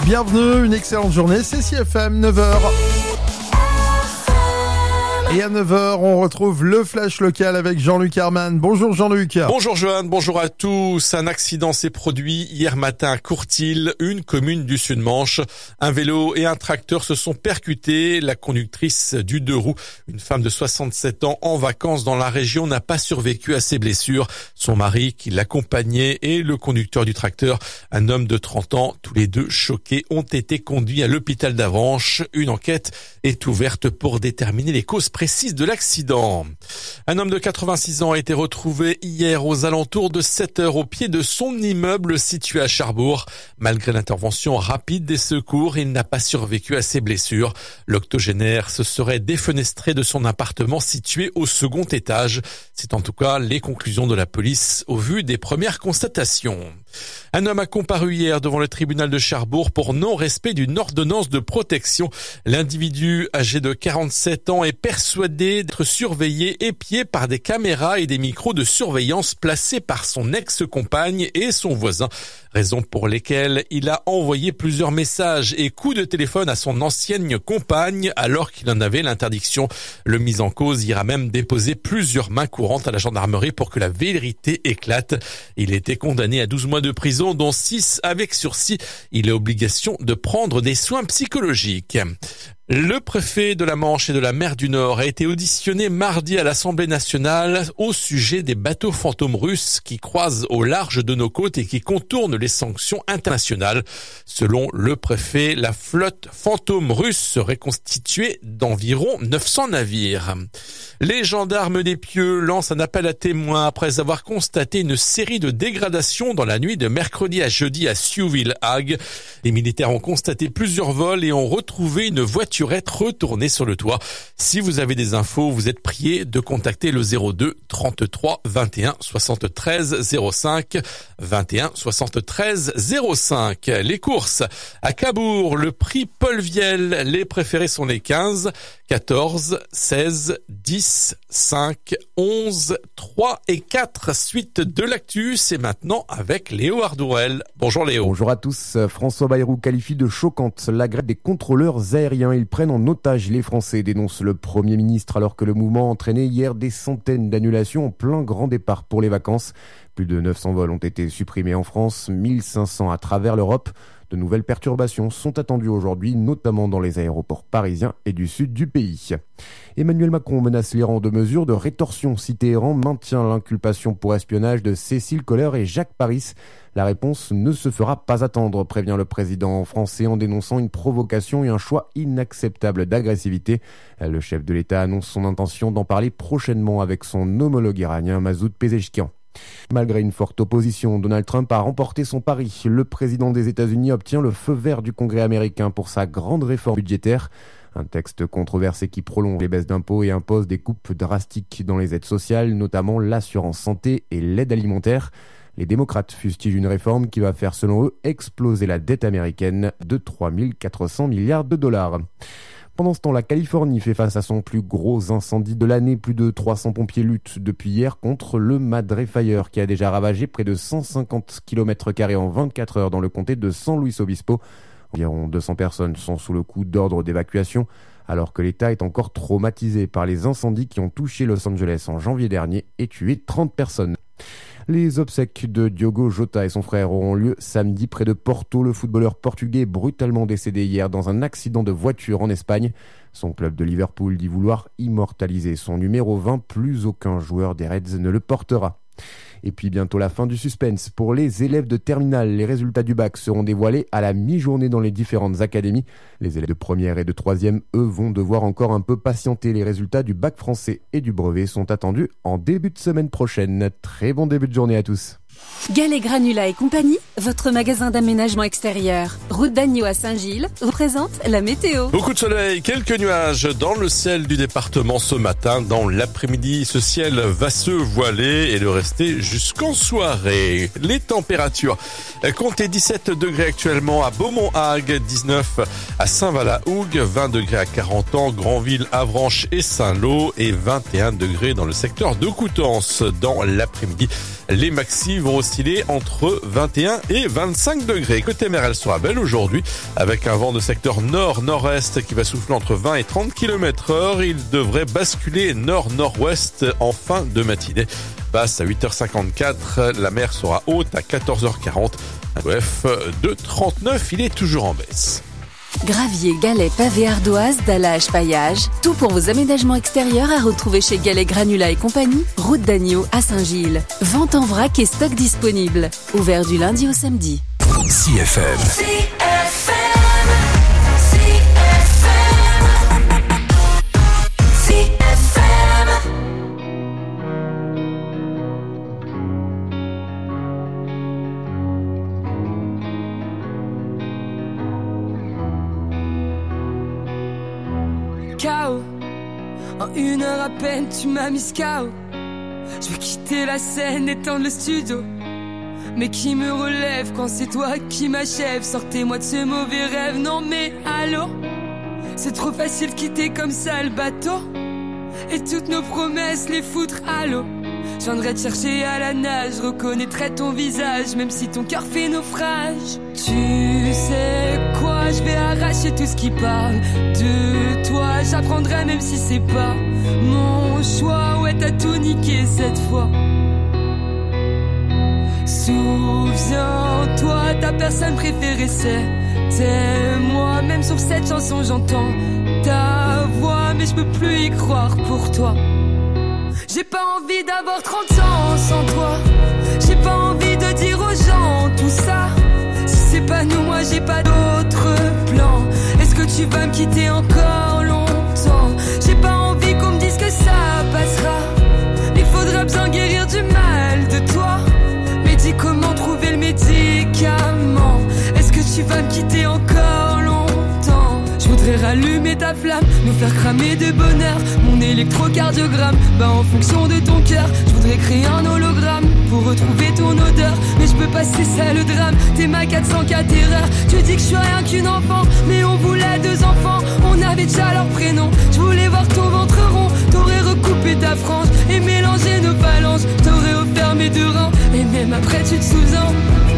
Bienvenue, une excellente journée, c'est CFM, 9h. Et à 9h, on retrouve le flash local avec Jean-Luc Herman. Bonjour Jean-Luc. Bonjour Johan, bonjour à tous. Un accident s'est produit hier matin à Courtil, une commune du Sud-Manche. Un vélo et un tracteur se sont percutés. La conductrice du 2 roues, une femme de 67 ans en vacances dans la région, n'a pas survécu à ses blessures. Son mari qui l'accompagnait et le conducteur du tracteur, un homme de 30 ans, tous les deux choqués, ont été conduits à l'hôpital d'Avranches. Une enquête est ouverte pour déterminer les causes précise de l'accident. Un homme de 86 ans a été retrouvé hier aux alentours de 7 heures au pied de son immeuble situé à Cherbourg. Malgré l'intervention rapide des secours, il n'a pas survécu à ses blessures. L'octogénaire se serait défenestré de son appartement situé au second étage. C'est en tout cas les conclusions de la police au vu des premières constatations. Un homme a comparu hier devant le tribunal de Cherbourg pour non-respect d'une ordonnance de protection. L'individu âgé de 47 ans est persuadé d'être surveillé, épié par des caméras et des micros de surveillance placés par son ex-compagne et son voisin. Raison pour lesquelles il a envoyé plusieurs messages et coups de téléphone à son ancienne compagne alors qu'il en avait l'interdiction. Le mis en cause ira même déposer plusieurs mains courantes à la gendarmerie pour que la vérité éclate. Il a été condamné à 12 mois de prison, dont 6 avec sursis. Il a obligation de prendre des soins psychologiques. Le préfet de la Manche et de la mer du Nord a été auditionné mardi à l'Assemblée nationale au sujet des bateaux fantômes russes qui croisent au large de nos côtes et qui contournent les sanctions internationales. Selon le préfet, la flotte fantôme russe serait constituée d'environ 900 navires. Les gendarmes des Pieux lancent un appel à témoins après avoir constaté une série de dégradations dans la nuit de mercredi à jeudi à Siouville-Hague. Les militaires ont constaté plusieurs vols et ont retrouvé une voiturette retournée sur le toit. Si vous avez des infos, vous êtes prié de contacter le 02 33 21 73 05 21 73 05. Les courses à Cabourg, le prix Paul Viel, les préférés sont les 15, 14, 16, 10, 5, 11, 3 et 4. Suite de l'actu, c'est maintenant avec Léo Ardouel. Bonjour Léo. Bonjour à tous. François Bayrou qualifie de choquante la grève des contrôleurs aériens. Ils prennent en otage les Français, dénonce le Premier ministre, alors que le mouvement a entraîné hier des centaines d'annulations en plein grand départ pour les vacances. Plus de 900 vols ont été supprimés en France, 1500 à travers l'Europe. De nouvelles perturbations sont attendues aujourd'hui, notamment dans les aéroports parisiens et du sud du pays. Emmanuel Macron menace l'Iran de mesures de rétorsion si Téhéran maintient l'inculpation pour espionnage de Cécile Kohler et Jacques Paris. La réponse ne se fera pas attendre, prévient le président français en dénonçant une provocation et un choix inacceptable d'agressivité. Le chef de l'État annonce son intention d'en parler prochainement avec son homologue iranien Masoud Pezeshkian. Malgré une forte opposition, Donald Trump a remporté son pari. Le président des États-Unis obtient le feu vert du Congrès américain pour sa grande réforme budgétaire. Un texte controversé qui prolonge les baisses d'impôts et impose des coupes drastiques dans les aides sociales, notamment l'assurance santé et l'aide alimentaire. Les démocrates fustigent une réforme qui va faire, selon eux, exploser la dette américaine de 3 400 milliards de dollars. Pendant ce temps, la Californie fait face à son plus gros incendie de l'année. Plus de 300 pompiers luttent depuis hier contre le Madre Fire qui a déjà ravagé près de 150 km² en 24 heures dans le comté de San Luis Obispo. Environ 200 personnes sont sous le coup d'ordre d'évacuation alors que l'État est encore traumatisé par les incendies qui ont touché Los Angeles en janvier dernier et tué 30 personnes. Les obsèques de Diogo Jota et son frère auront lieu samedi près de Porto. Le footballeur portugais brutalement décédé hier dans un accident de voiture en Espagne. Son club de Liverpool dit vouloir immortaliser son numéro 20. Plus aucun joueur des Reds ne le portera. Et puis bientôt la fin du suspense. Pour les élèves de terminale, les résultats du bac seront dévoilés à la mi-journée dans les différentes académies. Les élèves de première et de troisième, eux, vont devoir encore un peu patienter. Les résultats du bac français et du brevet sont attendus en début de semaine prochaine. Très bon début de journée à tous. Galets Granula et compagnie, votre magasin d'aménagement extérieur. Route d'Agneau à Saint-Gilles, vous présente la météo. Beaucoup de soleil, quelques nuages dans le ciel du département ce matin. Dans l'après-midi, ce ciel va se voiler et le rester jusqu'en soirée. Les températures, comptez 17 degrés actuellement à Beaumont-Hague, 19 à Saint-Val-la-Hougue, 20 degrés à Carentan, Granville, Avranches et Saint-Lô et 21 degrés dans le secteur de Coutances. Dans l'après-midi, les maxi vont vont osciller entre 21 et 25 degrés. Côté mer, elle sera belle aujourd'hui avec un vent de secteur nord-nord-est qui va souffler entre 20 et 30 km/h. Il devrait basculer nord-nord-ouest en fin de matinée. Passe à 8h54, la mer sera haute à 14h40. Un OF de 39, il est toujours en baisse. Gravier, galets, pavés, ardoises, dallage, paillage, tout pour vos aménagements extérieurs à retrouver chez Galets Granulat et compagnie, route d'Agneau à Saint-Gilles. Vente en vrac et stock disponible. Ouvert du lundi au samedi. CFM. KO. En 1 heure à peine, tu m'as mis KO. Je vais quitter la scène, éteindre le studio. Mais qui me relève quand c'est toi qui m'achève? Sortez-moi de ce mauvais rêve, non mais allô? C'est trop facile de quitter comme ça le bateau et toutes nos promesses les foutre à l'eau. Je viendrai te chercher à la nage, reconnaîtrai ton visage même si ton cœur fait naufrage. Tu sais quoi, je vais arracher tout ce qui parle de toi. J'apprendrai même si c'est pas mon choix. Ouais, t'as tout niqué cette fois. Souviens-toi, ta personne préférée c'était moi. Même sur cette chanson j'entends ta voix, mais je peux plus y croire pour toi. J'ai pas envie d'avoir 30 ans sans toi. J'ai pas envie de dire aux gens tout ça. Si c'est pas nous, moi j'ai pas d'autre plan. Est-ce que tu vas me quitter encore longtemps? J'ai pas envie qu'on me dise que ça passera. Il faudra bien guérir du mal de toi. Mais dis comment trouver le médicament. Est-ce que tu vas me quitter encore longtemps? Je voudrais rallumer ta flamme, nous faire cramer de bonheur. Mon électrocardiogramme bat en fonction de ton cœur. Je voudrais créer un hologramme pour retrouver ton odeur. Mais je peux pas, c'est ça le drame. T'es ma 404 erreur. Tu dis que je suis rien qu'une enfant, mais on voulait 2 enfants. On avait déjà leur prénom. Je voulais voir ton ventre rond. T'aurais recoupé ta frange et mélangé nos phalanges. T'aurais offert mes 2 reins. Et même après tu te souviens.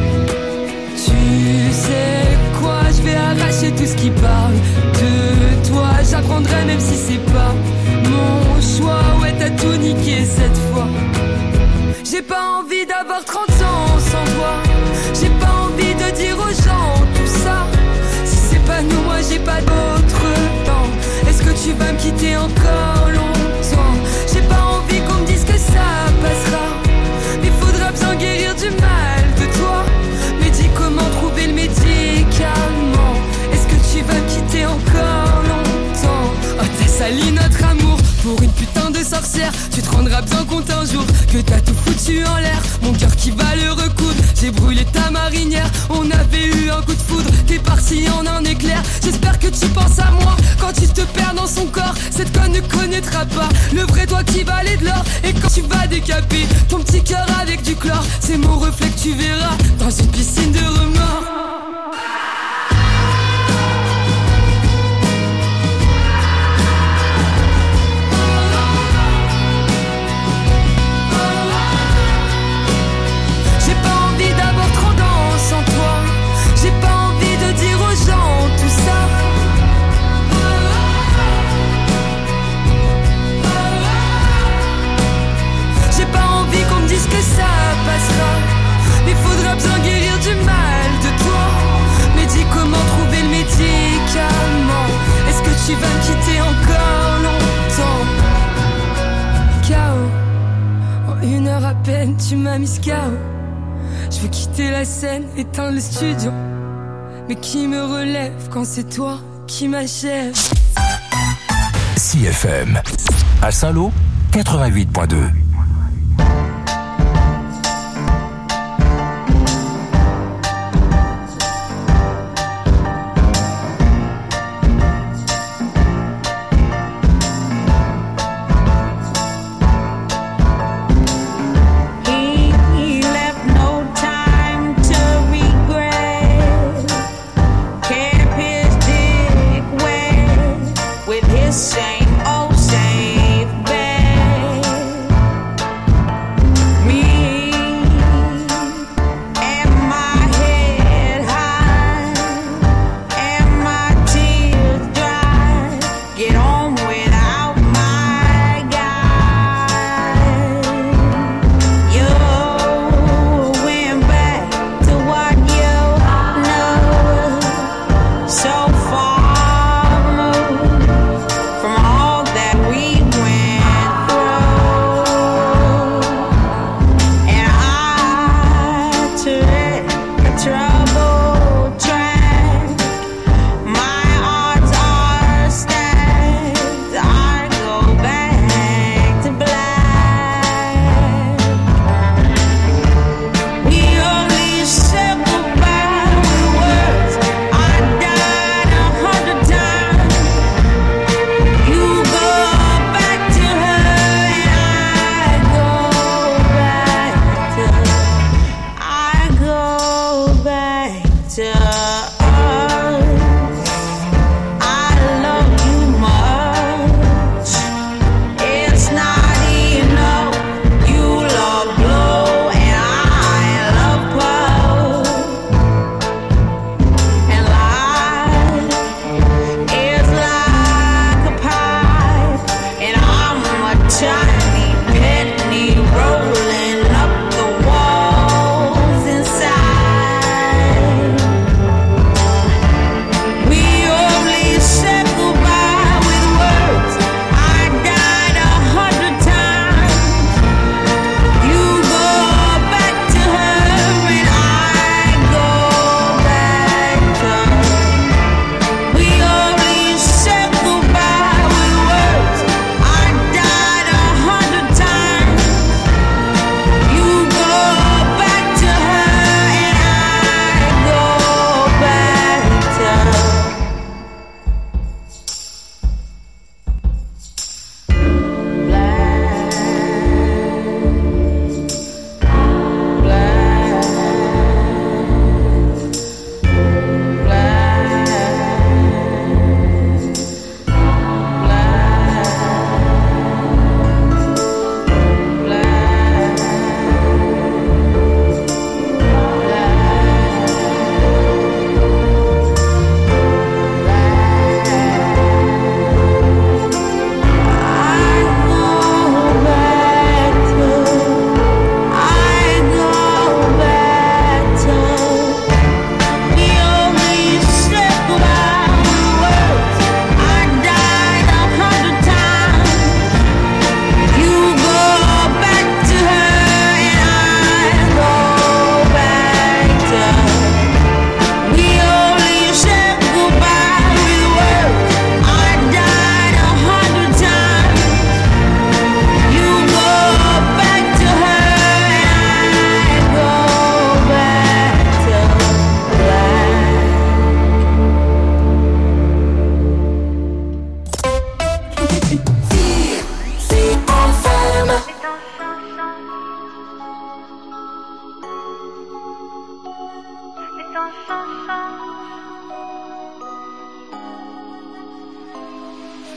Tu sais quoi, je vais arracher tout ce qui parle de toi. J'apprendrai même si c'est pas mon choix. Ouais, t'as tout niqué cette fois. J'ai pas envie d'avoir 30 ans sans toi. J'ai pas envie de dire aux gens tout ça. Si c'est pas nous, moi j'ai pas d'autre temps. Est-ce que tu vas me quitter encore longtemps? J'ai pas envie qu'on me dise que ça passera. Mais faudra bien guérir du mal de toi. Mais dis comment trouver le médicament. Est-ce que tu vas me quitter encore longtemps? Oh, t'as sali notre amour pour une putain de sorcière. Tu te rendras bien compte un jour que t'as tout foutu en l'air. Mon cœur qui va le recoudre. J'ai brûlé ta marinière. On avait eu un coup de foudre. T'es parti en un éclair. J'espère que tu penses à moi quand tu te perds dans son corps. Cette conne ne connaîtra pas le vrai toi qui valait de l'or. Et quand tu vas décaper ton petit cœur avec du chlore, c'est mon reflet que tu verras dans une piscine de remords. J'ai pas envie de dire aux gens tout ça. J'ai pas envie qu'on me dise que ça passera. Mais faudra bien guérir du mal de toi. Mais dis comment trouver le médicament. Est-ce que tu vas me quitter encore longtemps? KO. En 1 heure à peine tu m'as mis KO. Je veux quitter la scène, éteindre le studio. Mais qui me relève quand c'est toi qui m'achève? CFM. À Saint-Lô, 88.2. Same old same bed.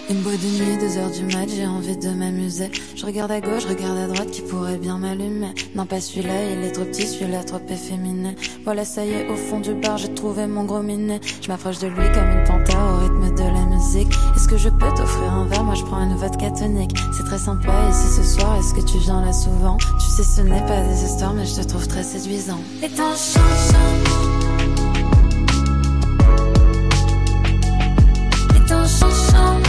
Une boîte de nuit, 2h du mat, j'ai envie de m'amuser. Je regarde à gauche, regarde à droite, qui pourrait bien m'allumer. Non pas celui-là, il est trop petit, celui-là trop efféminé. Voilà, ça y est, au fond du bar, j'ai trouvé mon gros minet. Je m'approche de lui comme une panthère au rythme de la musique. Est-ce que je peux t'offrir un verre? Moi je prends une vodka tonique. C'est très sympa ici ce soir, est-ce que tu viens là souvent? Tu sais, ce n'est pas des histoires, mais je te trouve très séduisant. Les temps changent. Les temps changent.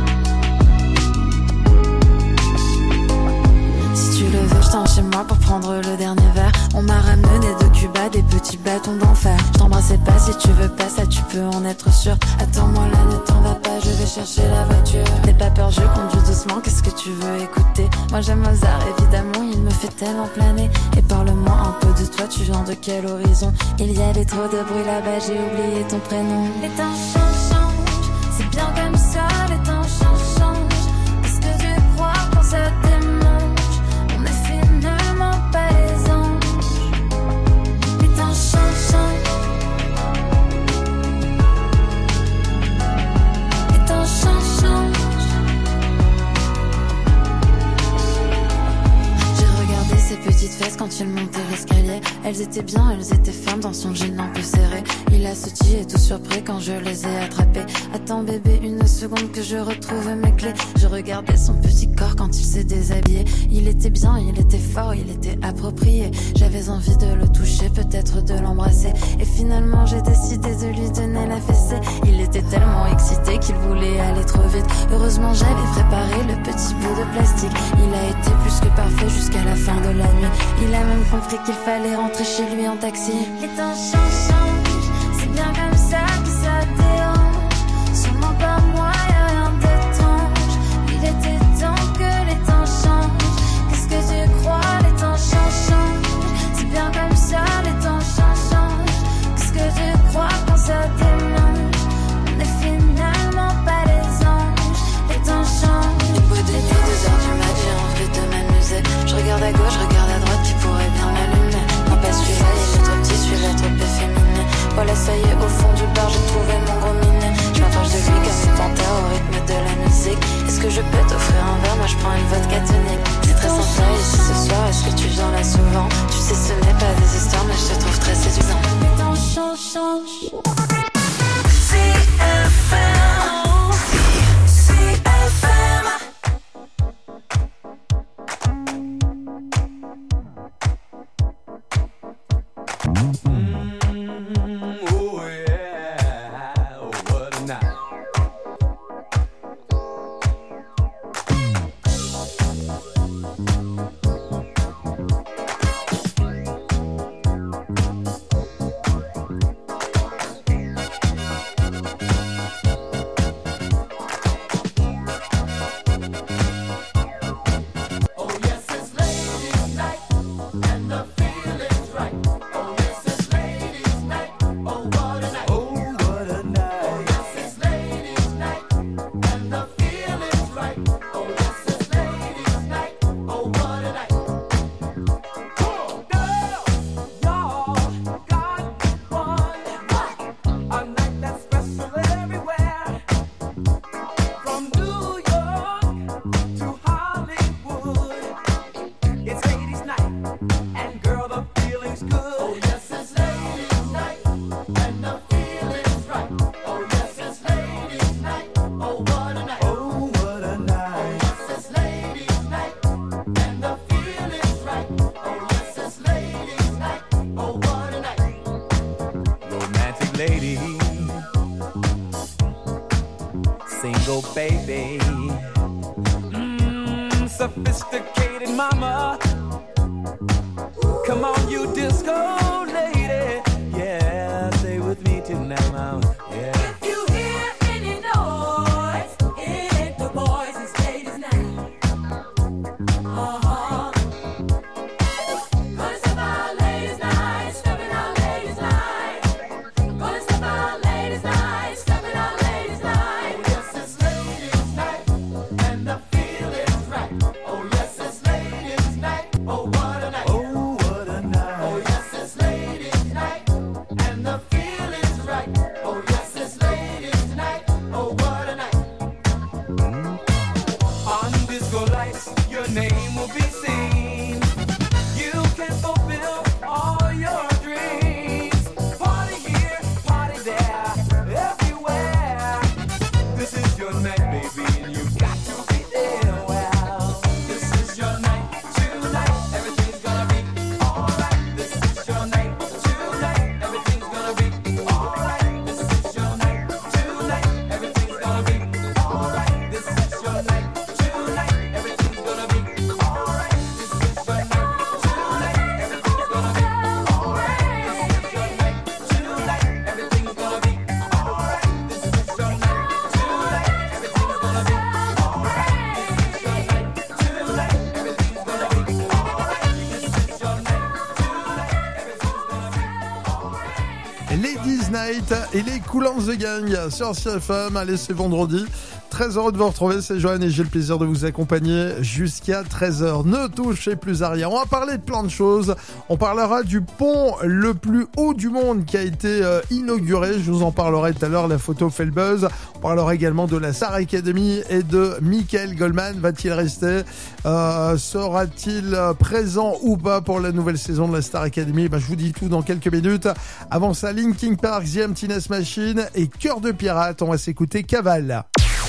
Je chez moi pour prendre le dernier verre. On m'a ramené de Cuba des petits bâtons d'enfer. Je t'embrassais pas, si tu veux pas, ça tu peux en être sûr. Attends-moi là, ne t'en va pas, je vais chercher la voiture. N'aie pas peur, je conduis doucement, qu'est-ce que tu veux écouter? Moi j'aime Mozart, évidemment, il me fait tellement planer. Et parle-moi un peu de toi, tu viens de quel horizon? Il y avait trop de bruit là-bas, j'ai oublié ton prénom. Les temps changent, c'est bien comme ça, les temps changent. Qu'est-ce que tu crois quand ça démange? Pas les anges, les temps changent. Les temps changent. J'ai regardé ses petites fesses quand il montait l'escalier. Elles étaient bien, elles étaient fermes dans son jean un peu serré. Il a sauté et tout surpris quand je les ai attrapées. Attends bébé, une seconde que je retrouve mes clés. Je regardais son petit corps quand il s'est déshabillé. Il était bien, il était fort, il était approprié. J'avais envie de le toucher, peut-être de l'embrasser. Et finalement j'ai décidé de lui donner la fessée. Il était tellement excité qu'il voulait aller trop vite. Heureusement j'avais préparé le petit bout de plastique. Il a été plus que parfait jusqu'à la fin de la nuit. Il a même compris qu'il fallait rentrer chez lui en taxi. Les temps changent, c'est bien comme ça que ça dérange. Sûrement pas moi, y'a rien d'étrange. Il était temps que les temps changent. Qu'est-ce que tu crois, les temps changent. C'est bien comme ça, les temps changent. Qu'est-ce que tu crois quand ça démange? On est finalement pas les anges. Les temps changent. Une boîte de nuit, 2h du mat, j'ai envie de m'amuser. Je regarde à gauche, regarde à droite, qui pourrait bien m'allumer. Non pas celui-là, il est trop petit, celui-là trop efféminé. Voilà, ça y est, au fond du bar, j'ai trouvé mon gros minet. Je m'approche de lui comme une panthère au rythme de la musique. Est-ce que je peux t'offrir un verre? Moi je prends une vodka tonique. C'est très sympa ici ce soir, est-ce que tu viens là souvent? Tu sais, ce n'est pas des histoires, mais je te trouve très séduisant. Les temps changent. Baby, sophisticated mama. Come on, you disco lady. Yeah, stay with me tonight, mama. Yeah. If you hear any noise, it ain't the boys, it's ladies night. Gonna step out ladies night, stepping out ladies night. Gonna step out ladies night, stepping out ladies night. Yes, it's ladies night, and the feel is right. Oh yes, it's ladies night. Oh what a night. Oh what a night. Oh yes, it's Knight et les Cool and the Gang sur CFM. Allez, c'est vendredi. Très heureux de vous retrouver, c'est Johan et j'ai le plaisir de vous accompagner jusqu'à 13h. Ne touchez plus à rien. On va parler de plein de choses. On parlera du pont le plus haut du monde qui a été inauguré. Je vous en parlerai tout à l'heure. La photo fait le buzz. On parlera également de la Star Academy et de Michael Goldman. Va-t-il rester? Sera-t-il présent ou pas pour la nouvelle saison de la Star Academy? Je vous dis tout dans quelques minutes. Avant ça, Linkin Park, The Emptiness Machine et Cœur de Pirate. On va s'écouter Cavale.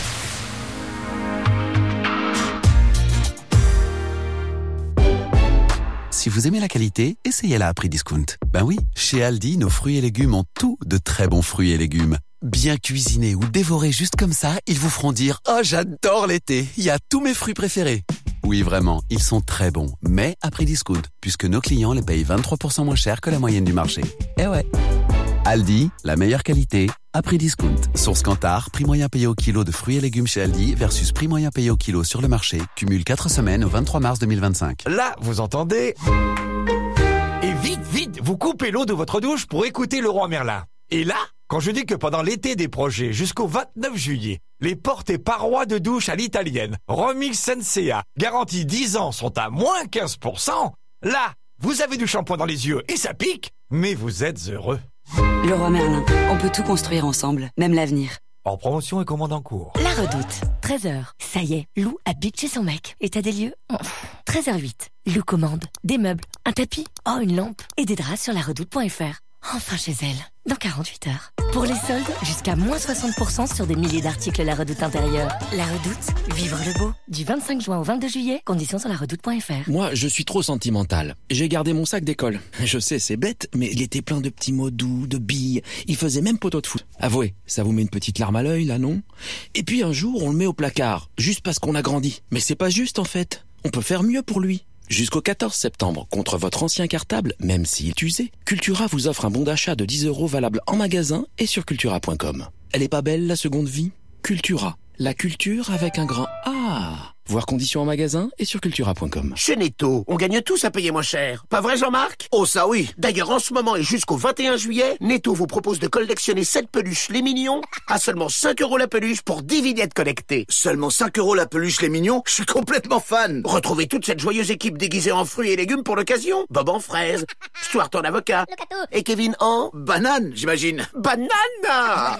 Si vous aimez la qualité, essayez-la à prix discount. Ben oui, chez Aldi, nos fruits et légumes ont tout de très bons fruits et légumes. Bien cuisinés ou dévorés juste comme ça, ils vous feront dire « Oh, j'adore l'été, il y a tous mes fruits préférés !» Oui, vraiment, ils sont très bons, mais à prix discount, puisque nos clients les payent 23% moins cher que la moyenne du marché. Eh ouais. Aldi, la meilleure qualité, à prix discount. Source Kantar, prix moyen payé au kilo de fruits et légumes chez Aldi versus prix moyen payé au kilo sur le marché, cumule 4 semaines au 23 mars 2025. Là, vous entendez? Et vite, vous coupez l'eau de votre douche pour écouter Leroy Merlin. Et là, quand je dis que pendant l'été des projets jusqu'au 29 juillet, les portes et parois de douche à l'italienne, Remix Sensea, garantie 10 ans sont à moins 15%, là, vous avez du shampoing dans les yeux et ça pique, mais vous êtes heureux. Leroy Merlin, on peut tout construire ensemble, même l'avenir. En promotion et commande en cours. La Redoute, 13h. Ça y est, Lou habite chez son mec. État des lieux, 13h08. Lou commande des meubles, un tapis, une lampe et des draps sur laredoute.fr. Enfin chez elle, dans 48 heures. Pour les soldes, jusqu'à moins 60% sur des milliers d'articles La Redoute intérieure. La Redoute, vivre le beau. Du 25 juin au 22 juillet, conditions sur laredoute.fr. Moi, je suis trop sentimental. J'ai gardé mon sac d'école. Je sais, c'est bête, mais il était plein de petits mots doux, de billes. Il faisait même poteau de foot. Avouez, ça vous met une petite larme à l'œil, là, non? Et puis un jour, on le met au placard, juste parce qu'on a grandi. Mais c'est pas juste, en fait. On peut faire mieux pour lui. Jusqu'au 14 septembre, contre votre ancien cartable, même s'il est usé, Cultura vous offre un bon d'achat de 10 € valable en magasin et sur cultura.com. Elle est pas belle, la seconde vie? Cultura. La culture avec un grand A. Voir conditions en magasin et sur cultura.com. Chez Netto, on gagne tous à payer moins cher. Pas vrai, Jean-Marc? Oh, ça oui. D'ailleurs, en ce moment et jusqu'au 21 juillet, Netto vous propose de collectionner 7 peluches les mignons à seulement 5 € la peluche pour 10 vignettes collectées. Seulement 5 € la peluche les mignons? Je suis complètement fan. Retrouvez toute cette joyeuse équipe déguisée en fruits et légumes pour l'occasion. Bob en fraise, Stuart en avocat et Kevin en... banane, j'imagine. Banane.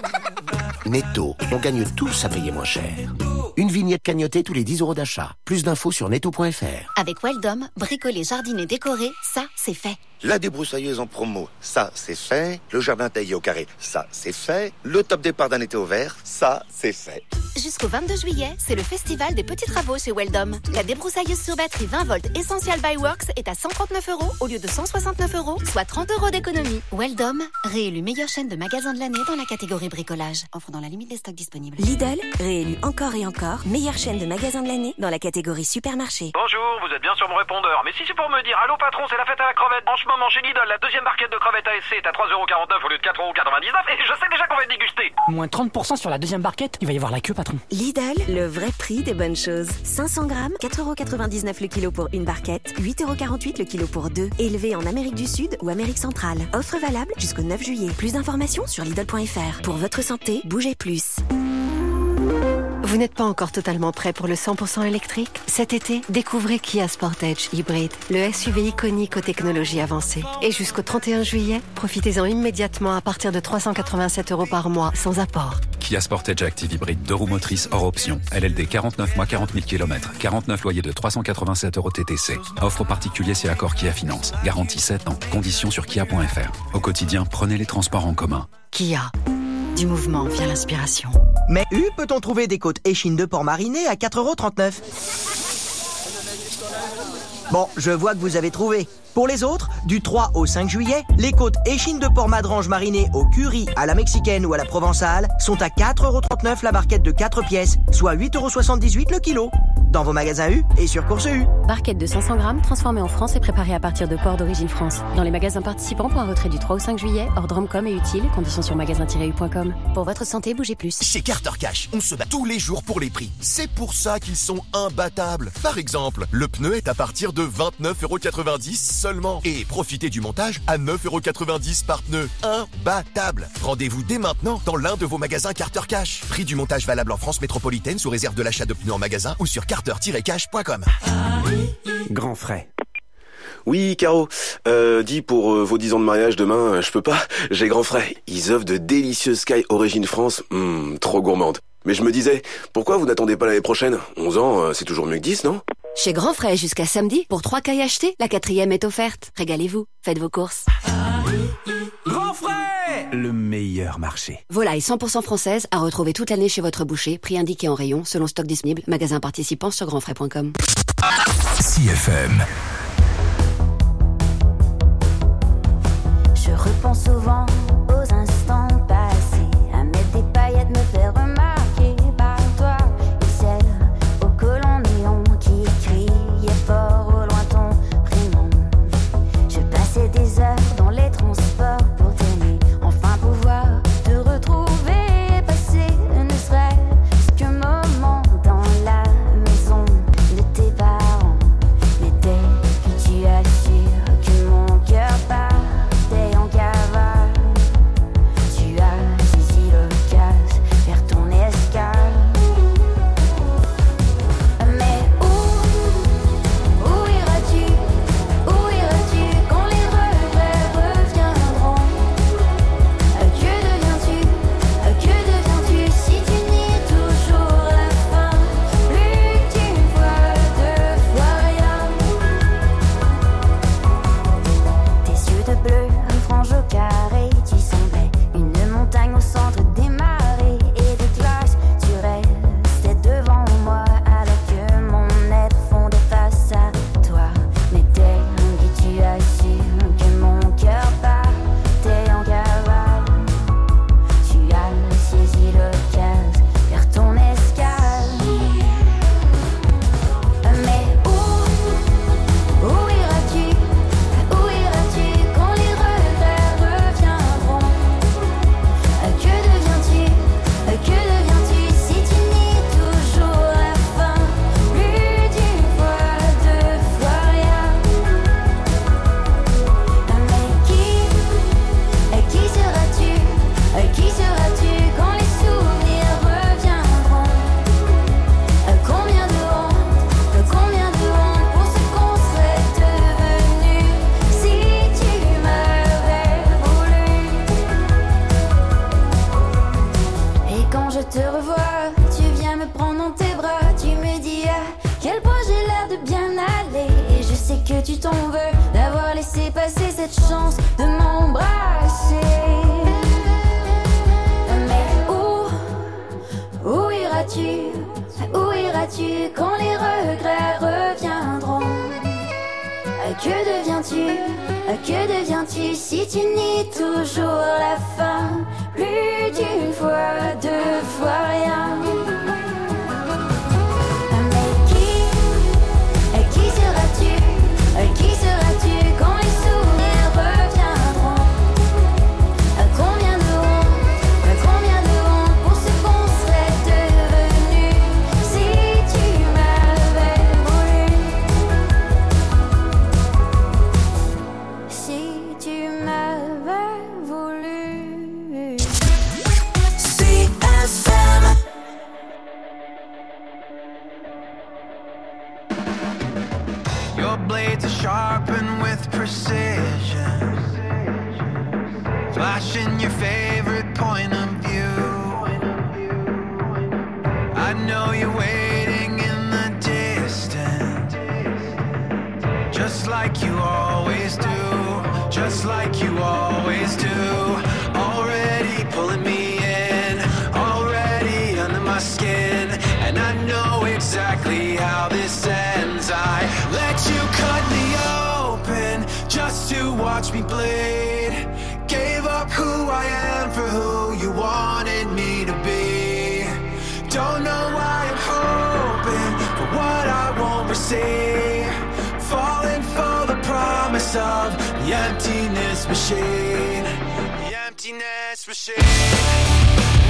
Netto, on gagne tous à payer moins cher. Une vignette cagnotée tous les 10 € d'achat. Plus d'infos sur netto.fr. Avec Weldom, bricoler, jardiner, décorer, ça, c'est fait. La débroussailleuse en promo, ça, c'est fait. Le jardin taillé au carré, ça, c'est fait. Le top départ d'un été au vert, ça, c'est fait. Jusqu'au 22 juillet, c'est le festival des petits travaux chez Weldom. La débroussailleuse sur batterie 20 volts Essential by Works est à 139 € au lieu de 169 €, soit 30 € d'économie. Weldom, réélu meilleure chaîne de magasins de l'année dans la catégorie bricolage. Offre dans la limite des stocks disponibles. Lidl, réélu encore et encore meilleure chaîne de magasins de l'année dans la catégorie supermarché. Bonjour, vous êtes bien sur mon répondeur. Mais si c'est pour me dire allô patron, c'est la fête à la crevette. En ce moment chez Lidl, la deuxième barquette de crevettes ASC est à 3,49 € au lieu de 4,99 € et je sais déjà qu'on va être dégusté. Moins 30% sur la deuxième barquette, il va y avoir la queue patron. Lidl, le vrai prix des bonnes choses. 500 grammes, 4,99 € le kilo pour une barquette, 8,48 € le kilo pour deux. Élevé en Amérique du Sud ou Amérique centrale. Offre valable jusqu'au 9 juillet. Plus d'informations sur Lidl.fr. Pour votre santé, bougez plus. Vous n'êtes pas encore totalement prêt pour le 100% électrique? Cet été, découvrez Kia Sportage Hybrid, le SUV iconique aux technologies avancées. Et jusqu'au 31 juillet, profitez-en immédiatement à partir de 387 € par mois, sans apport. Kia Sportage Active Hybrid, 2 roues motrices hors option. LLD 49 mois, 40 000 km. 49 loyers de 387 € TTC. Offre aux particuliers si accord Kia Finance. Garantie 7 ans. Conditions sur kia.fr. Au quotidien, prenez les transports en commun. Kia. Du mouvement vient l'inspiration. Mais peut-on trouver des côtes échines de porc marinées à 4,39 €? Bon, je vois que vous avez trouvé. Pour les autres, du 3 au 5 juillet, les côtes échines de porc madrange marinées au curry, à la mexicaine ou à la provençale sont à 4,39 € la barquette de 4 pièces, soit 8,78 € le kilo. dans vos magasins U et sur Course U. Barquette de 500 grammes transformée en France et préparée à partir de porcs d'origine France. Dans les magasins participants pour un retrait du 3 au 5 juillet, hors Dromcom et utile, conditions sur magasin-u.com. Pour votre santé, bougez plus. Chez Carter Cash, on se bat tous les jours pour les prix. C'est pour ça qu'ils sont imbattables. Par exemple, le pneu est à partir de 29,90€ seulement. Et profitez du montage à 9,90€ par pneu. Imbattable. Rendez-vous dès maintenant dans l'un de vos magasins Carter Cash. Prix du montage valable en France métropolitaine sous réserve de l'achat de pneus en magasin ou sur carter-cash.com. Grand frais. Oui, Caro. Dis pour vos 10 ans de mariage demain, je peux pas. J'ai grand frais. Ils offrent de délicieuses Sky Origine France. Trop gourmandes. Mais je me disais, pourquoi vous n'attendez pas l'année prochaine ? 11 ans, c'est toujours mieux que 10, non ? Chez Grand Frais, jusqu'à samedi, pour 3 cailles achetées, la 4e est offerte. Régalez-vous, faites vos courses. Grand frais ! Le meilleur marché. Volaille 100% française à retrouver toute l'année chez votre boucher. Prix indiqué en rayon, selon stock disponible. Magasin participant sur grandfrais.com. 6FM. Je repense souvent aux instants passés, à mettre des paillettes, me faire remarquer par toi. Et celle au colon néon qui criait fort au loin ton prénom. Je passais des heures dans les transports pour t'aimer, enfin pouvoir te retrouver, passer ne serait-ce qu'un moment dans la maison de tes parents. Mais dès que tu assures que mon cœur bat en cavale, tu as saisi l'occasion vers ton escale. Mais où iras-tu quand les regrets reviendront? Que deviens-tu si tu nies toujours la fin? Plus d'une fois, deux fois rien. Tes yeux de bleu, frange au carré, tu semblais une montagne au centre des marées et des glaces. Tu restais devant moi alors que mon être fondait face à toi. Mais dès que tu as su que mon cœur battait en cavale, tu as saisi l'occasion vers ton escale. Mais où iras-tu quand les regrets reviendront? Que deviens-tu si tu nies toujours la fin? Plus d'une fois, deux fois rien. Mais qui seras-tu quand les souvenirs reviendront? Combien de honte pour ce qu'on serait devenu si tu m'avais voulu. Et quand je te revois, tu viens me prendre dans tes bras. Tu me dis à quel point j'ai l'air de bien aller. Et je sais que tu t'en veux d'avoir laissé passer cette chance de m'embrasser. Mais où iras-tu quand les regrets reviendront? Que deviens-tu si tu nies toujours la fin? Plus d'une fois, deux fois rien. Mais qui seras-tu quand les souvenirs reviendront? Combien de honte pour ce qu'on serait devenu si tu m'avais voulu. Si tu m'avais voulu. CFM. Your blades are sharpened with precision, flashing your favorite point of view. I know you're waiting in the distance, just like you always do, just like you always do. Already pulling me in, already under my skin, and I know exactly how this ends. I let you cut me open just to watch me bleed. Gave up who I am for who you wanted me to be. Don't know why I'm hoping for what see, falling for the promise of the emptiness machine. The emptiness machine.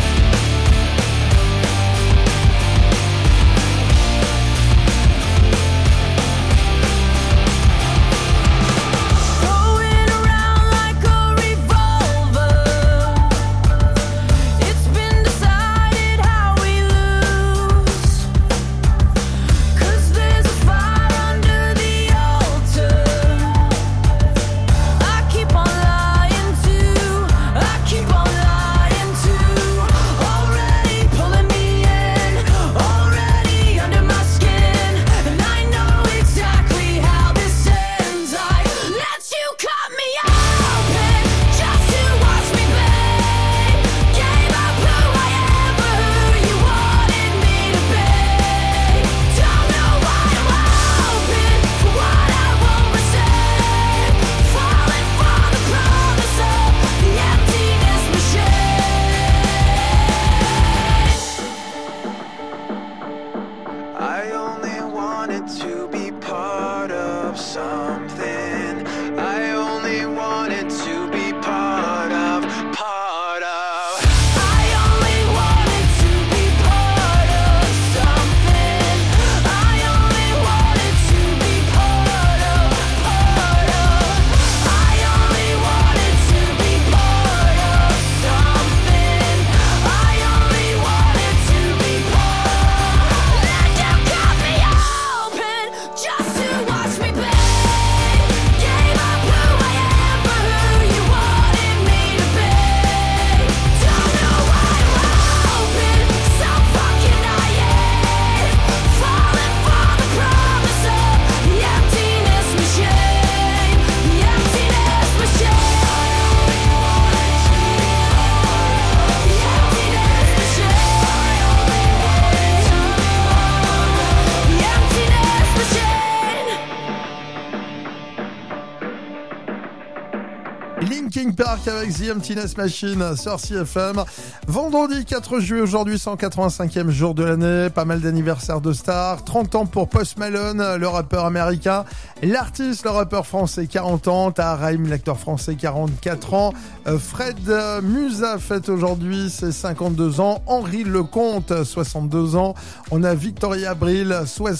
Park avec The Emptiness Machine sur CFM. Vendredi 4 juillet aujourd'hui, 185e jour de l'année, pas mal d'anniversaires de stars. 30 ans pour Post Malone, le rappeur américain. L'artiste, le rappeur français, 40 ans. Tahar Rahim, l'acteur français, 44 ans. Fred Musa fête aujourd'hui ses 52 ans. Henri Lecomte, 62 ans. On a Victoria Abril,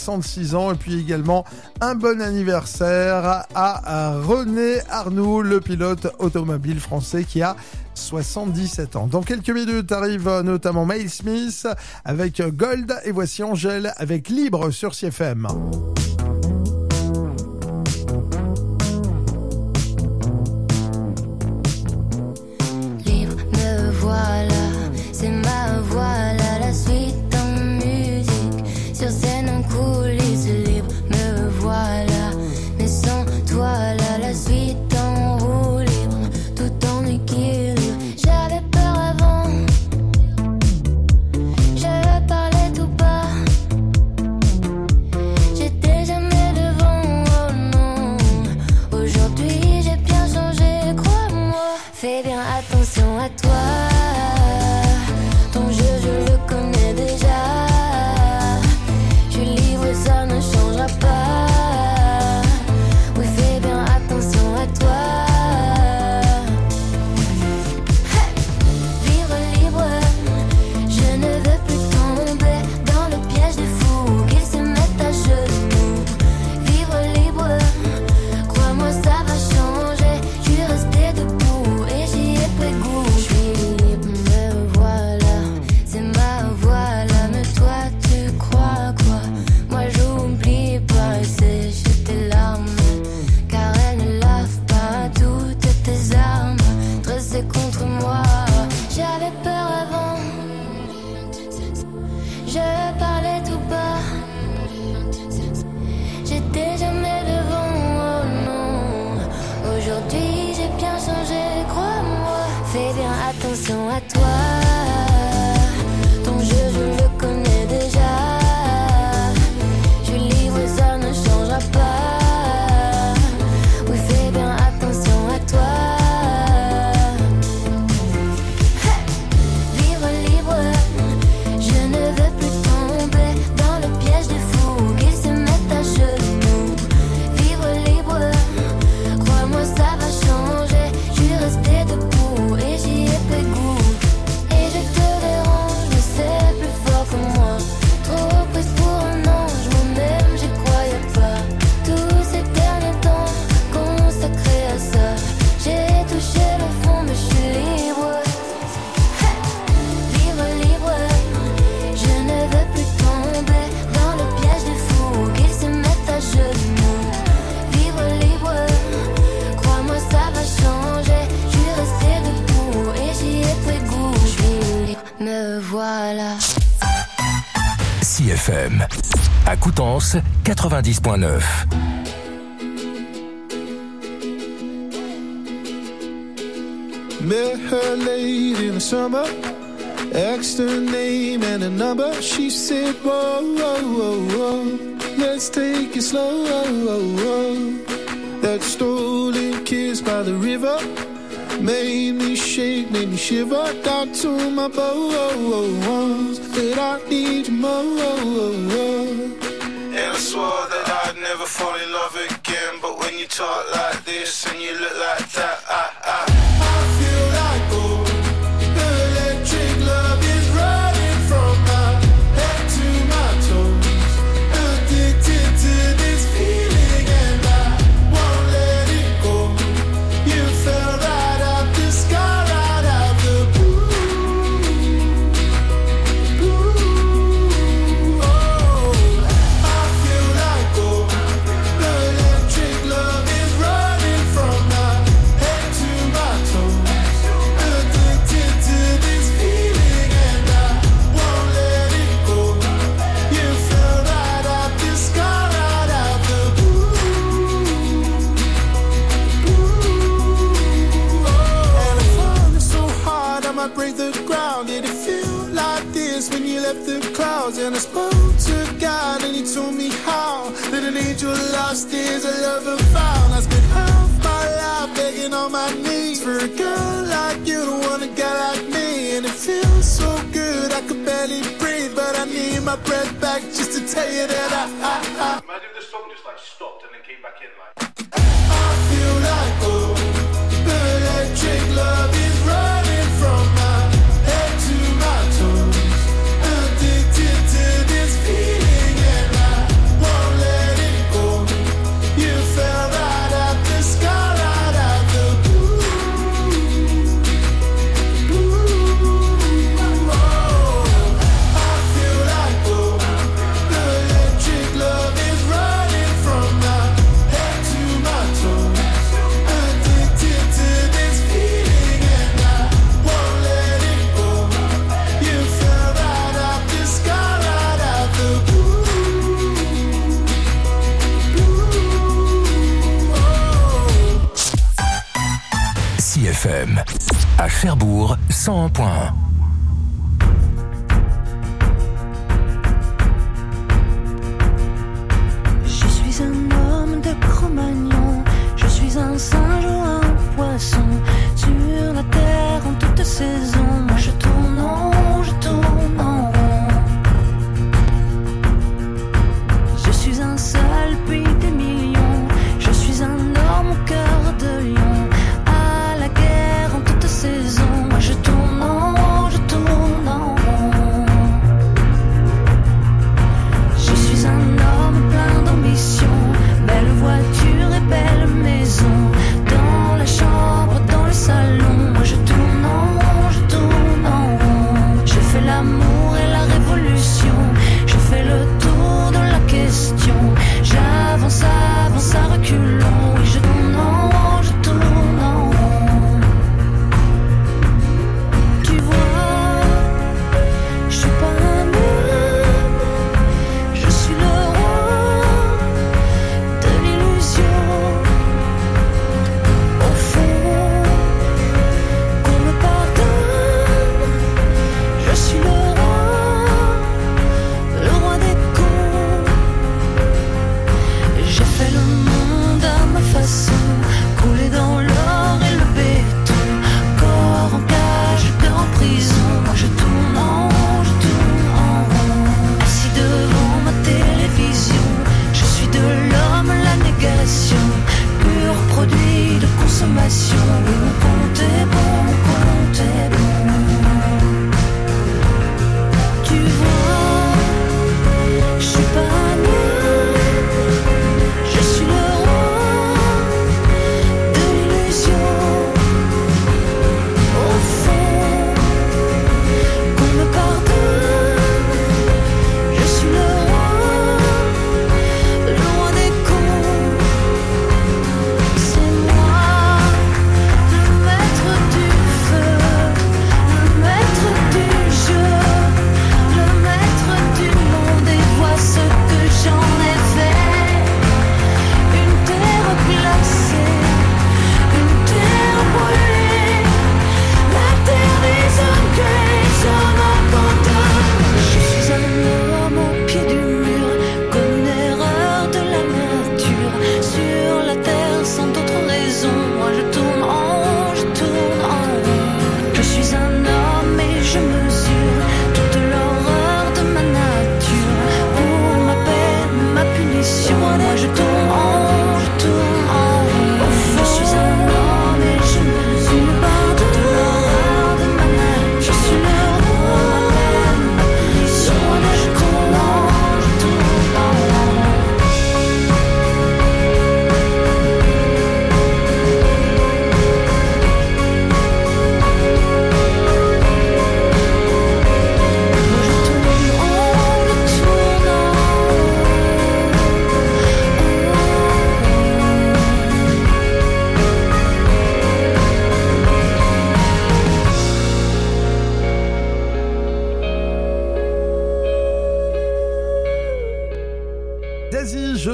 66 ans. Et puis également un bon anniversaire à René Arnoux, le pilote automobile français qui a 77 ans. Dans quelques minutes arrive notamment Miles Smith avec Gold et voici Angèle avec Libre sur CFM. Libre, me voilà, c'est ma voilà, la suite en musique, sur scène en coulisses. Libre, me voilà, mais sans toi là, la suite en roue libre, tout en équilibre. J'avais peur avant, j'avais parlé tout bas, j'étais jamais devant, oh non. Aujourd'hui j'ai bien changé, crois-moi. Fais bien attention à toi, ton jeu je le connais déjà. Je suis libre, ça ne changera pas. Oui, fais bien attention à toi. Je suis voilà. CFM. À Coutances, 90.9. Met her late in the summer, asked her name and a number. She said, whoa, whoa, whoa, whoa, let's take it slow. That stolen kiss by the river made me shake, made me shiver. Down to my bones that I need you more. And I swore that I'd never fall in love again. But when you talk like this and you look like that, I feel like gold. The electric love is running from my head to my toes. Addicted to this feeling and I won't let it go. You fell right out the sky, right out the blue. Oh, I feel like gold. The electric love is running from my head to my toes. Addicted to this feeling and I won't let it go. You fell right out the sky, right out the blue. And I'm falling so hard I might break the ground. Did it feel like this when you left the clouds? And I spoke to God and he told me how that an angel lost is a lover found. I spent half my life begging on my knees for a girl like you to want a guy like me. And it feels so good I could barely breathe, but I need my breath back just to tell you that I Imagine if the song just like stopped and then came back in like. I feel like gold. The electric love is running from my head to my toes. Addicted to this feeling and I won't let it go. You fell right out the sky, right out the blue. Oh, I feel like gold. The electric love is running from my head to my toes. Addicted to this feeling and I won't let it go. You fell right out the sky, right out the blue. CFM. À Cherbourg, 101.1. Je suis un homme de Cro-Magnon, je suis un singe ou un poisson sur la terre en toute saison. Moi je tourne en rond, je tourne en rond. Je suis un seul puis des millions, je suis un homme au cœur de lion. À la guerre en toute saison, moi je tourne en rond, je tourne en rond. Je suis un homme plein d'ambition, belle voiture et belle maison. Dans la chambre, dans le salon, moi je tourne en rond, je tourne en rond. Je fais l'amour et la révolution, je fais le tour de la question. J'avance, avance à reculons, oui je tourne en rond, je tourne en rond. Tu vois, je suis pas un homme, je suis le roi de l'illusion. Au fond, qu'on me pardonne, je suis le roi des cons. J'ai fait le monde à ma façon, coulé dans l'or et le béton. Corps en cage, cœur en prison. Moi je tourne en rond, je tourne en rond. Assis devant ma télévision, je suis de l'homme la négation. Pur produit de consommation. Oui, mon compte est bon, mon compte est bon. Tu vois, je suis pas un homme, je suis le roi de l'illusion. Au fond, qu'on me pardonne, je suis le roi des cons. C'est moi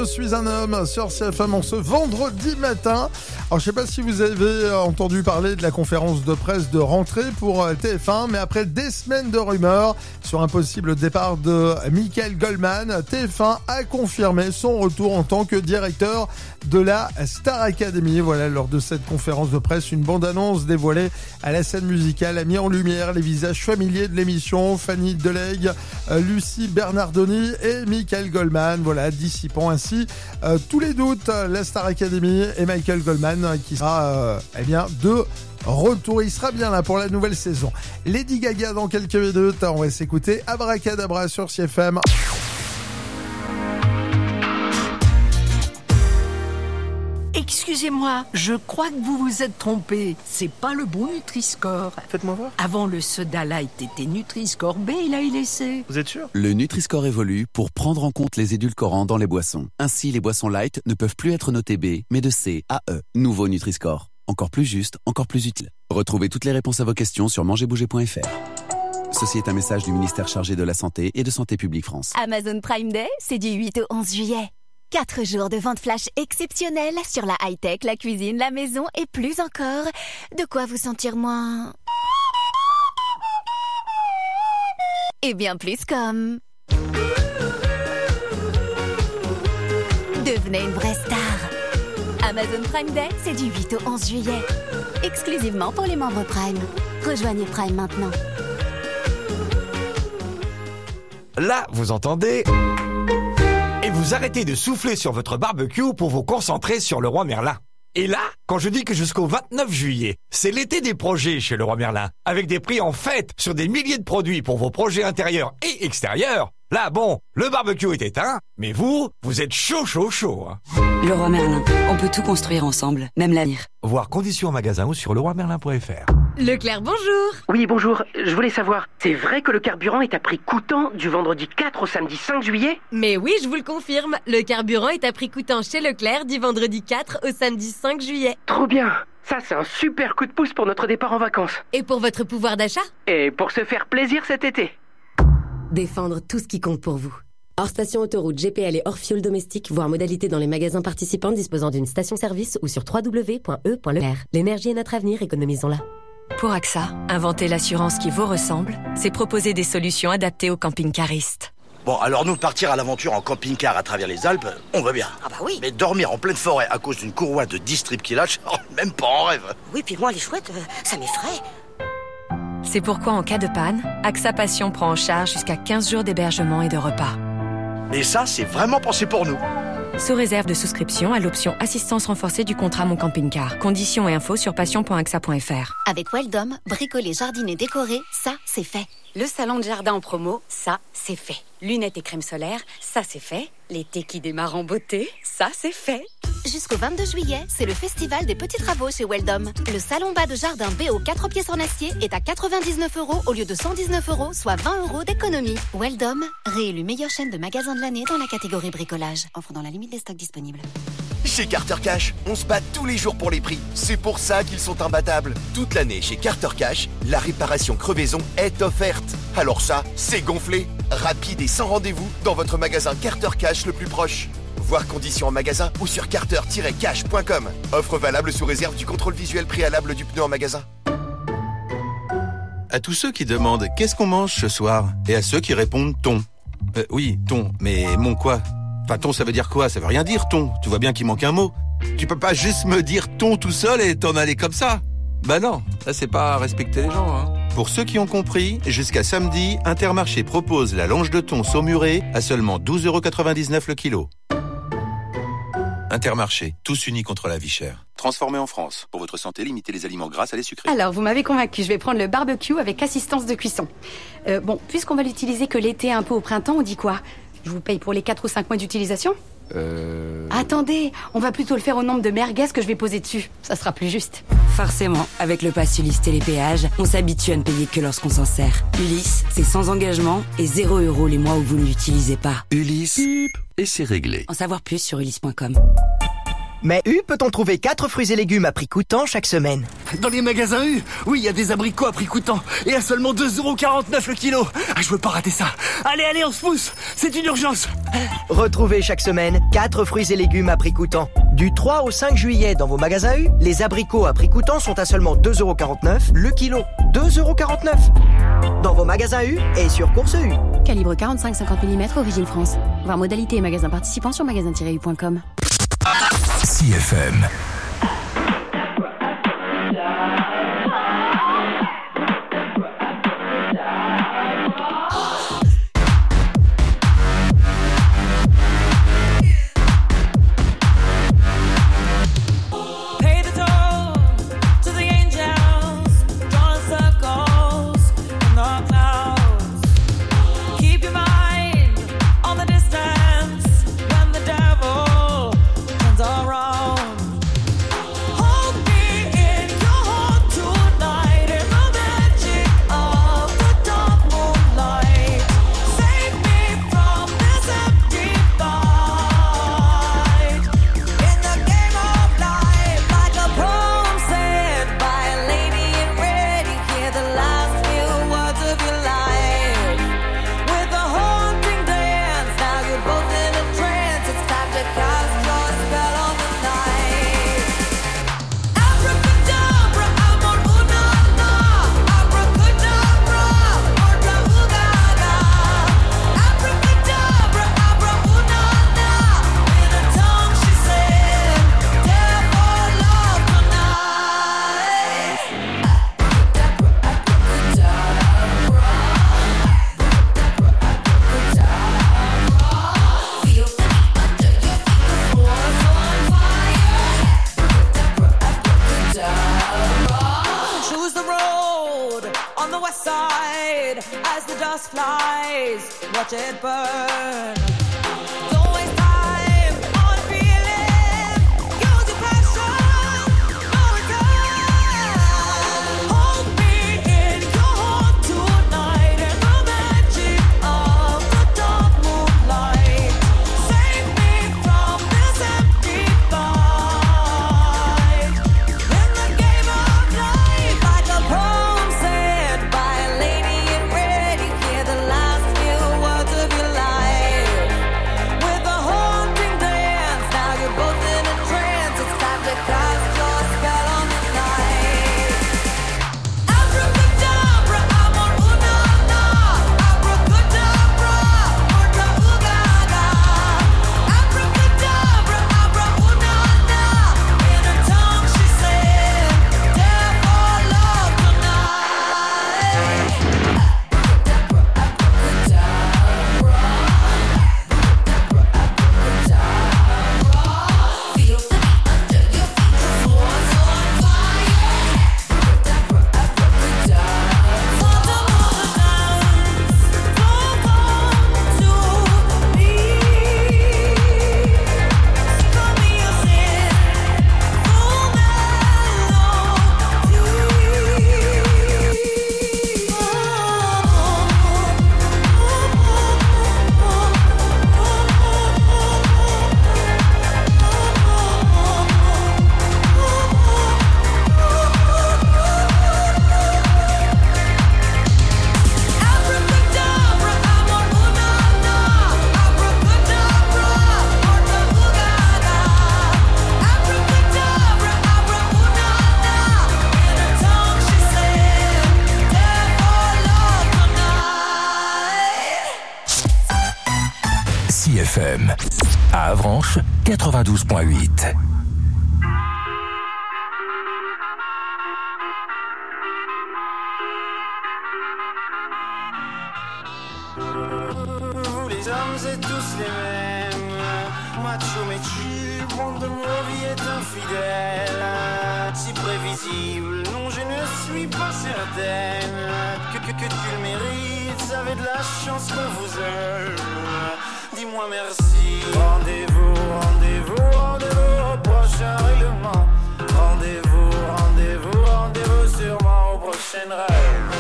suis un homme sur CFM en ce vendredi matin. Alors je sais pas si vous avez entendu parler de la conférence de presse de rentrée pour TF1, mais après des semaines de rumeurs sur un possible départ de Michael Goldman, TF1 a confirmé son retour en tant que directeur de la Star Academy. Voilà, lors de cette conférence de presse, une bande-annonce dévoilée à la scène musicale a mis en lumière les visages familiers de l'émission, Fanny Delegue, Lucie Bernardoni et Michael Goldman. Voilà, dissipant ainsi tous les doutes. La Star Academy et Michael Goldman qui sera de retour. Il sera bien là pour la nouvelle saison. Lady Gaga dans quelques minutes. On va s'écouter Abracadabra sur CFM. Excusez-moi, je crois que vous vous êtes trompé. C'est pas le bon Nutri-Score. Faites-moi voir. Avant le Soda Light était Nutri-Score B, il a laissé. Vous êtes sûr? Le Nutri-Score évolue pour prendre en compte les édulcorants dans les boissons. Ainsi, les boissons light ne peuvent plus être notées B, mais de C à E. Nouveau Nutri-Score. Encore plus juste, encore plus utile. Retrouvez toutes les réponses à vos questions sur mangerbouger.fr. Ceci est un message du ministère chargé de la Santé et de Santé publique France. Amazon Prime Day, c'est du 8 au 11 juillet. 4 jours de vente flash exceptionnelle sur la high-tech, la cuisine, la maison et plus encore. De quoi vous sentir moins... et bien plus comme... devenez une vraie star. Amazon Prime Day, c'est du 8 au 11 juillet. Exclusivement pour les membres Prime. Rejoignez Prime maintenant. Là, vous entendez... et vous arrêtez de souffler sur votre barbecue pour vous concentrer sur Leroy Merlin. Et là, quand je dis que jusqu'au 29 juillet, c'est l'été des projets chez Leroy Merlin, avec des prix en fête sur des milliers de produits pour vos projets intérieurs et extérieurs, là, bon, le barbecue est éteint, mais vous êtes chaud. Hein. Leroy Merlin, on peut tout construire ensemble, même l'avenir. Voir conditions en magasin ou sur leroymerlin.fr. Leclerc, bonjour. Oui, bonjour. Je voulais savoir, c'est vrai que le carburant est à prix coûtant du vendredi 4 au samedi 5 juillet? Mais oui, je vous le confirme. Le carburant est à prix coûtant chez Leclerc du vendredi 4 au samedi 5 juillet. Trop bien. Ça, c'est un super coup de pouce pour notre départ en vacances. Et pour votre pouvoir d'achat? Et pour se faire plaisir cet été. Défendre tout ce qui compte pour vous. Hors station autoroute, GPL et hors fuel domestique, voire modalité dans les magasins participants disposant d'une station-service ou sur www.e.leclerc. L'énergie est notre avenir, économisons-la. Pour AXA, inventer l'assurance qui vous ressemble, c'est proposer des solutions adaptées aux camping-caristes. Bon, alors nous, partir à l'aventure en camping-car à travers les Alpes, on va bien. Ah bah oui. Mais dormir en pleine forêt à cause d'une courroie de 10 strips qui lâche, même pas en rêve. Oui, puis moi, les chouettes, ça m'effraie. C'est pourquoi, en cas de panne, AXA Passion prend en charge jusqu'à 15 jours d'hébergement et de repas. Et ça, c'est vraiment pensé pour nous. Sous réserve de souscription à l'option assistance renforcée du contrat Mon Camping-Car. Conditions et infos sur passion.axa.fr. Avec Weldom, bricoler, jardiner, décorer, ça, c'est fait. Le salon de jardin en promo, ça, c'est fait. Lunettes et crème solaire, ça, c'est fait. L'été qui démarre en beauté, ça, c'est fait. Jusqu'au 22 juillet, c'est le festival des petits travaux chez Weldom. Le salon bas de jardin BO 4 pièces en acier est à 99 € au lieu de 119 €, soit 20 € d'économie. Weldom, réélu meilleure chaîne de magasins de l'année dans la catégorie bricolage. Offre dans la limite des stocks disponibles. Chez Carter Cash, on se bat tous les jours pour les prix. C'est pour ça qu'ils sont imbattables. Toute l'année, chez Carter Cash, la réparation crevaison est offerte. Alors ça, c'est gonflé. Rapide et sans rendez-vous dans votre magasin Carter Cash le plus proche. Voir conditions en magasin ou sur carter-cash.com. Offre valable sous réserve du contrôle visuel préalable du pneu en magasin. À tous ceux qui demandent qu'est-ce qu'on mange ce soir et à ceux qui répondent thon. Oui, thon, mais mon quoi? Enfin, thon, ça veut dire quoi? Ça veut rien dire, thon. Tu vois bien qu'il manque un mot. Tu peux pas juste me dire thon tout seul et t'en aller comme ça. Bah non, ça c'est pas respecter les gens, hein. Pour ceux qui ont compris, jusqu'à samedi, Intermarché propose la longe de thon saumurée à seulement 12,99 € le kilo. Intermarché, tous unis contre la vie chère. Transformé en France. Pour votre santé, limitez les aliments gras à les sucrés. Alors, vous m'avez convaincu, je vais prendre le barbecue avec assistance de cuisson. Bon, puisqu'on va l'utiliser que l'été, un peu au printemps, on dit quoi? Je vous paye pour les 4 ou 5 mois d'utilisation? Attendez, on va plutôt le faire au nombre de merguez que je vais poser dessus. Ça sera plus juste. Forcément, avec le pass Ulysse Télépéage, on s'habitue à ne payer que lorsqu'on s'en sert. Ulysse, c'est sans engagement et 0 € les mois où vous ne l'utilisez pas. Ulysse, et c'est réglé. En savoir plus sur ulysse.com. Mais U peut-on trouver 4 fruits et légumes à prix coûtant chaque semaine? Dans les magasins U, oui, il y a des abricots à prix coûtant. Et à seulement 2,49€ le kilo. Ah, je veux pas rater ça. Allez, on se pousse. C'est une urgence. Retrouvez chaque semaine 4 fruits et légumes à prix coûtant. Du 3 au 5 juillet dans vos magasins U, les abricots à prix coûtant sont à seulement 2,49€ le kilo. 2,49€ dans vos magasins U et sur Course U. Calibre 45-50 mm, origine France. Voir modalité et magasins participants sur magasin-u.com. CFM. CFM. À Avranches, 92.8. Vous les hommes êtes tous les mêmes. Macho mais tu, monde de mon vie est infidèle. Si prévisible, non je ne suis pas certaine que tu le mérites. Vous avez de la chance qu'on vous aime. Dis-moi merci. Rendez-vous, rendez-vous, rendez-vous au prochain règlement. Rendez-vous, rendez-vous, rendez-vous sûrement au prochain rêve.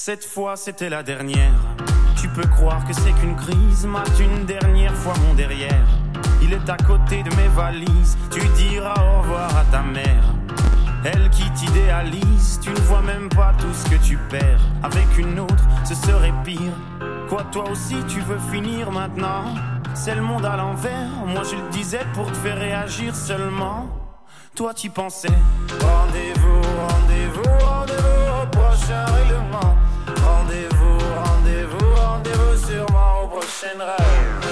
Cette fois c'était la dernière. Tu peux croire que c'est qu'une crise, mate une dernière fois mon derrière. Il est à côté de mes valises, tu diras au revoir à ta mère. Elle qui t'idéalise, tu ne vois même pas tout ce que tu perds. Avec une autre, ce serait pire. Quoi, toi aussi tu veux finir maintenant? C'est le monde à l'envers, moi je le disais pour te faire réagir seulement. Toi t'y pensais. Rendez-vous, rendez-vous, rendez-vous au prochain règlement. Rendez-vous, rendez-vous, rendez-vous sûrement au prochain rêve.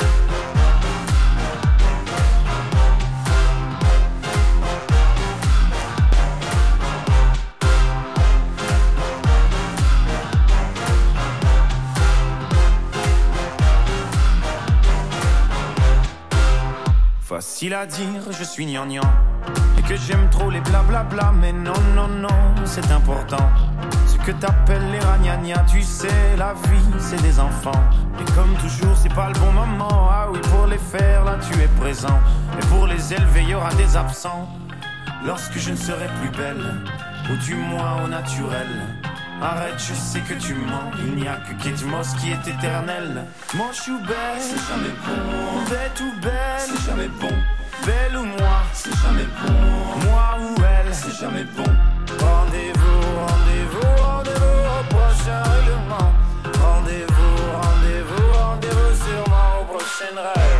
Facile à dire, je suis gnangnan et que j'aime trop les blablabla. Mais non, non, non, c'est important. Ce que t'appelles les ragnagnas, tu sais, la vie, c'est des enfants. Et comme toujours, c'est pas le bon moment. Ah oui, pour les faire, là, tu es présent. Et pour les élever, il y aura des absents. Lorsque je ne serai plus belle, ou du moins au naturel. Arrête, je sais que tu mens. Il n'y a que Kate Moss qui est éternelle. Moche ou belle, c'est jamais bon. Bête ou belle, c'est jamais bon. Belle ou moi, c'est jamais bon. Moi ou elle, c'est jamais bon. Rendez-vous, rendez-vous, rendez-vous au prochain règlement. Rendez-vous, rendez-vous, rendez-vous sûrement au prochain rêve.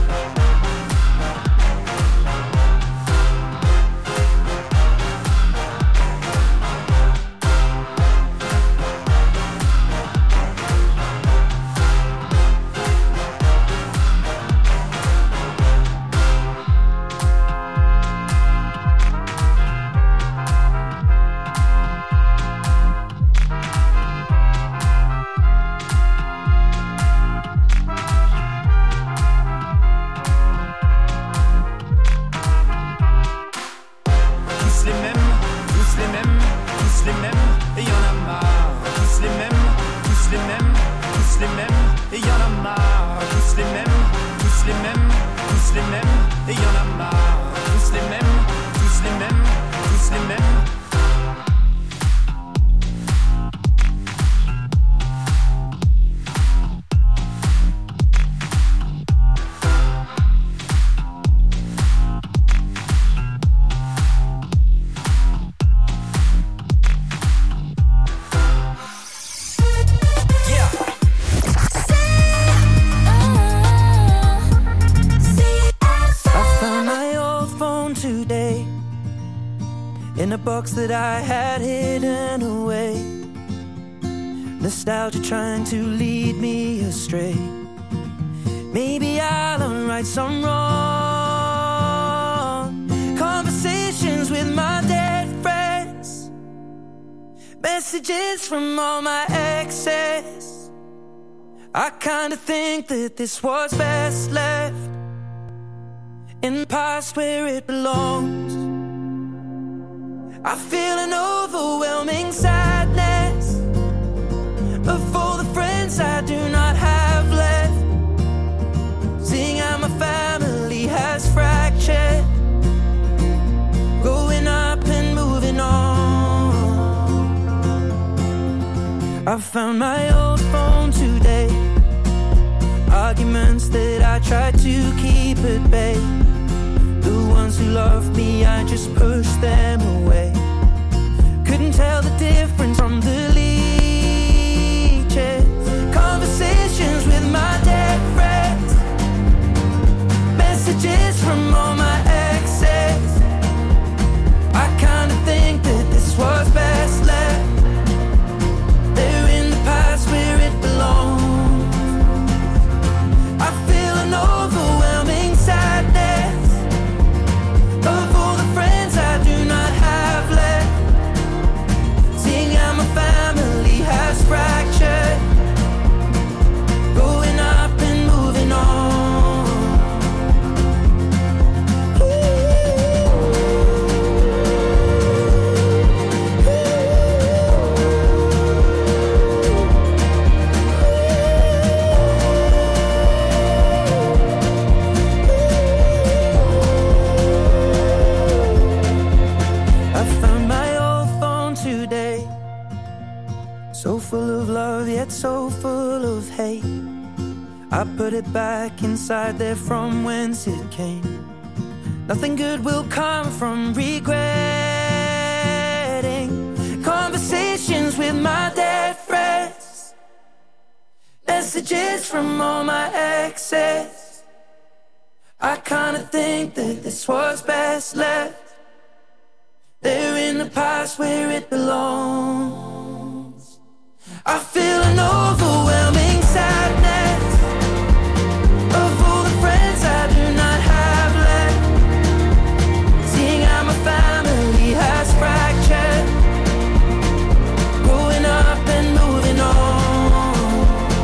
That I had hidden away. Nostalgia trying to lead me astray. Maybe I'll unwrite some wrong conversations with my dead friends. Messages from all my exes. I kinda think that this was best left in the past where it belongs. I feel an overwhelming sadness of all the friends I do not have left. Seeing how my family has fractured, growing up and moving on. I found my old phone today. Arguments that I tried to keep at bay. The ones who loved me, I just pushed them away. Couldn't tell the difference from the leeches. Conversations with my dead friends. Messages from all my exes. I kinda think that this was best left. They're in the past where it belongs. I feel an overwhelming sadness of all the friends I do not have left. Seeing how my family I put it back inside there from whence it came. Nothing good will come from regretting conversations with my dead friends, messages from all my exes. I kinda think that this was best left there in the past where it belongs. I feel an overwhelming sadness of all the friends I do not have left, seeing how my family has fractured, growing up and moving on.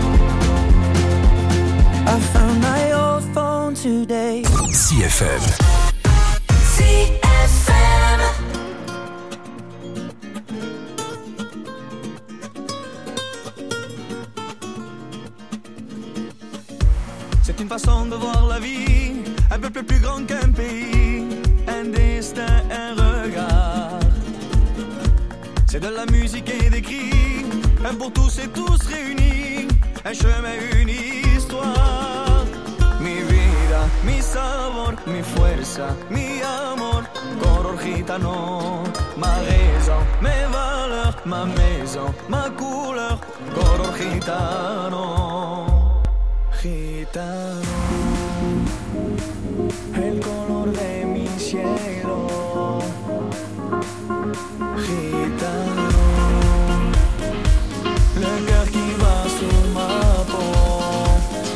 I found my old phone today. CFM. CFM. C'est une façon de voir la vie, un peuple plus grand qu'un pays, un destin, un regard. C'est de la musique et des cris, un pour tous et tous réunis, un chemin, une histoire. Mi vida, mi sabor, mi fuerza, mi amor, color gitano. Ma raison, mes valeurs, ma maison, ma couleur, color gitano. Gitano, el color de mi cielo. Gitano, le cœur qui va sur ma peau.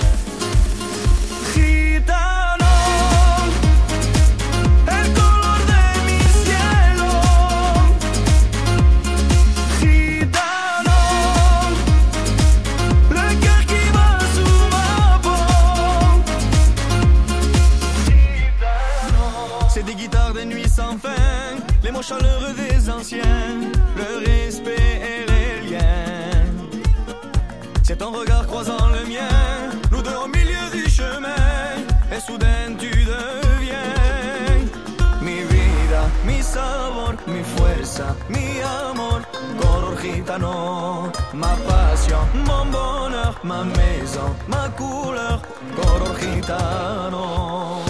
Gitano, el color de mi cielo. Gitano, le cœur qui va sur ma peau. C'est des guitares de nuit sans fin, les mots chaleureux des anciens, le respect et les liens. C'est ton regard croisant le mien, nous deux au milieu du chemin, et soudain tu deviens mi vida, mi sabor, mi fuerza, mi amor, color gitano. Ma passion, mon bonheur, ma maison, ma couleur, color gitano.